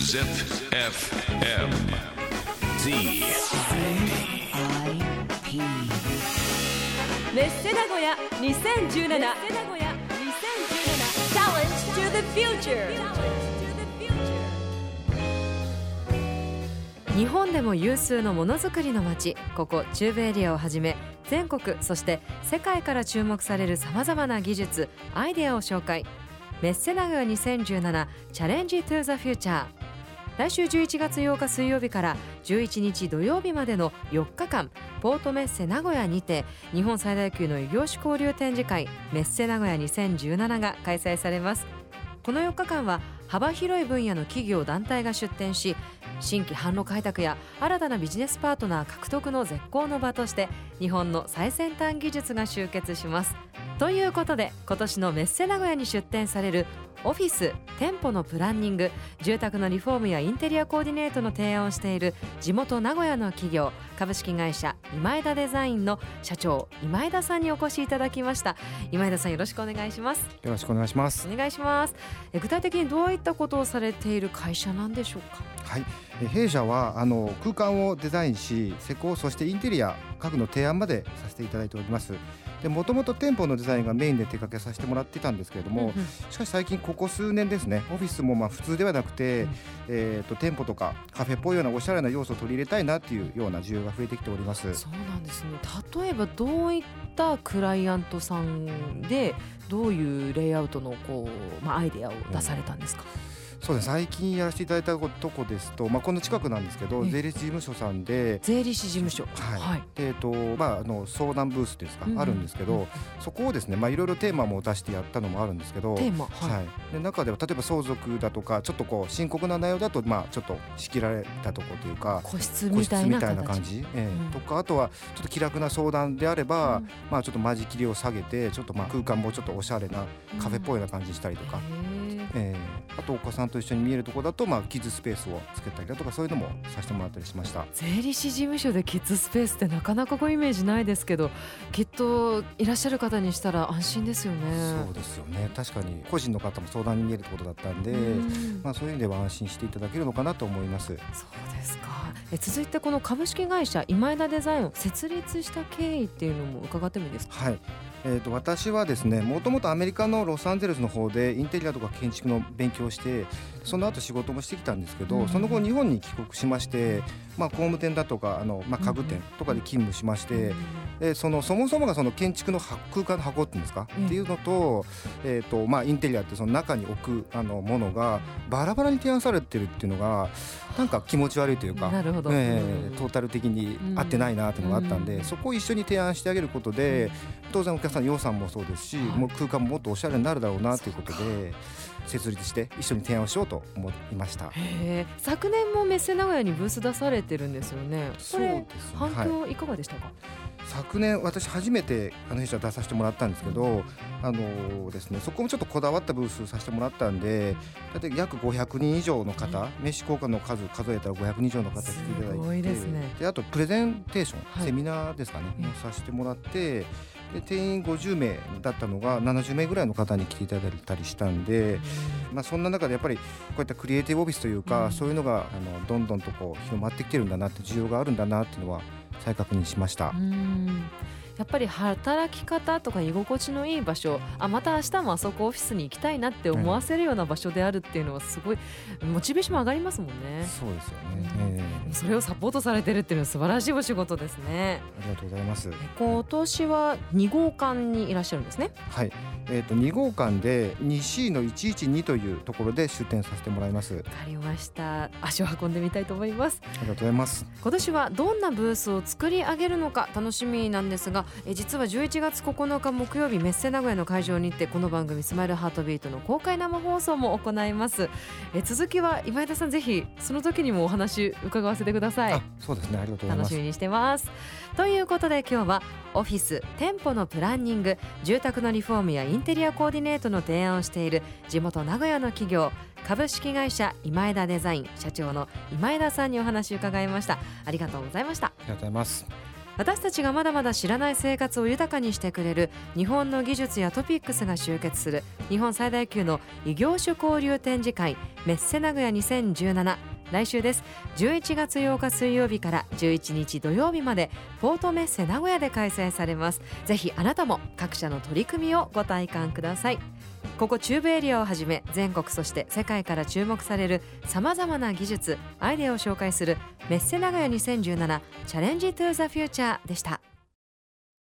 Zip FM ZIP メッセ名古屋2017 Challenge to the Future。 日本でも有数のものづくりの街、ここ中部エリアをはじめ全国そして世界から注目されるさまざまな技術アイデアを紹介。メッセ名古屋2017 Challenge to the Future。 来週11月8日水曜日から11日土曜日までの4日間、ポートメッセ名古屋にて日本最大級の異業種交流展示会メッセ名古屋2017が開催されます。この4日間は幅広い分野の企業団体が出展し、新規販路開拓や新たなビジネスパートナー獲得の絶好の場として日本の最先端技術が集結します。ということで今年のメッセ名古屋に出展されるオフィス、店舗のプランニング、住宅のリフォームやインテリアコーディネートの提案をしている地元名古屋の企業株式会社今枝デザインの社長今枝さんにお越しいただきました。今枝さん、よろしくお願いします。 よろしくお願いします。 お願いします。具体的にどういったことをされている会社なんでしょうか？ はい、弊社は空間をデザインし施工、そしてインテリア家具の提案までさせていただいております。で、もともと店舗のデザインがメインで手掛けさせてもらっていたんですけれども、しかし最近ここ数年ですね、オフィスも普通ではなくて、店舗とかカフェっぽいようなおしゃれな要素を取り入れたいなっていうような需要が増えてきております。 そうなんですね。例えばどういったクライアントさんでどういうレイアウトのアイデアを出されたんですか？ そうです。最近やらせていただいたとこですと、この近くなんですけど、税理士事務所さんで、 税理士事務所、 はいで相談ブースですか、あるんですけど、そこをですね、いろいろテーマも出してやったのもあるんですけど、 テーマ、 で中では例えば相続だとかちょっと深刻な内容だとちょっと仕切られたところというか個室みたいな感じ、とか、あとはちょっと気楽な相談であれば、ちょっと間仕切りを下げてちょっと空間もちょっとおしゃれなカフェっぽいような感じにしたりとか、あとお子さんと一緒に見えるところだとキッズスペースをつけたりだとか、そういうのもさせてもらったりしました。 税理士事務所でキッズスペースってなかなかイメージないですけど、きっといらっしゃる方にしたら安心ですよね。 そうですよね。確かに個人の方も相談に見えるってことだったんで、そういう意味では安心していただけるのかなと思います。 そうですか。続いてこの株式会社今枝デザインを設立した経緯っていうのも伺ってもいいですか？ はい、私はですね、もともとアメリカのロサンゼルスの方でインテリアとか建築の勉強をして、その後仕事もしてきたんですけど、その後日本に帰国しまして、工務店だとか家具店とかで勤務しまして、そもそもがその建築の空間の箱っていうんですか、っていうのと、インテリアってその中に置くものがバラバラに提案されてるっていうのがなんか気持ち悪いというか、 なるほど、 トータル的に合ってないなっていうのがあったんで、そこを一緒に提案してあげることで、当然お客さんの予算もそうですし、もう空間ももっとおしゃれになるだろうなということで設立して一緒に提案をしようと思いました。 昨年もメッセ名古屋にブース出されてるんですよね。これ反響いかがでしたか？ 昨年私初めて弊社出させてもらったんですけど、ですね、そこもちょっとこだわったブースさせてもらったんで、だって約500人以上の方、名刺交換の数数えたら500人以上の方来ていただいて、 すごいですね。 であとプレゼンテーション、セミナーですかね、させてもらって、で定員50名だったのが70名ぐらいの方に来ていただいたりしたんで、そんな中でやっぱりこういったクリエイティブオフィスというか、そういうのがどんどんと広まってきてるんだなって、需要があるんだなっていうのは再確認しました。 やっぱり働き方とか居心地のいい場所、また明日もあそこオフィスに行きたいなって思わせるような場所であるっていうのはすごいモチベーション上がりますもんね。 そうですよね、 それをサポートされてるっていうのは素晴らしいお仕事ですね。 ありがとうございます。 今年は2号館にいらっしゃるんですね。 はい、2号館で 2C の112というところで出展させてもらいます。 わかりました。足を運んでみたいと思います。 ありがとうございます。 今年はどんなブースを作り上げるのか楽しみなんですが、実は11月9日木曜日メッセ名古屋の会場に行って、この番組スマイルハートビートの公開生放送も行います。続きは今枝さん、ぜひその時にもお話伺わせてください。 そうですね、ありがとうございます。 楽しみにしてます。ということで今日はオフィス、店舗のプランニング、住宅のリフォームやインテリアコーディネートの提案をしている地元名古屋の企業株式会社今枝デザイン社長の今枝さんにお話を伺いました。ありがとうございました。 ありがとうございます。 私たちがまだまだ知らない生活を豊かにしてくれる日本の技術やトピックスが集結する日本最大級の異業種交流展示会メッセ名古屋2017、来週です。11月8日水曜日から11日土曜日までポートメッセ名古屋で開催されます。ぜひあなたも各社の取り組みをご体感ください。ここ中部エリアをはじめ全国そして世界から注目されるさまざまな技術アイデアを紹介するメッセ名古屋2017チャレンジトゥーザフューチャーでした。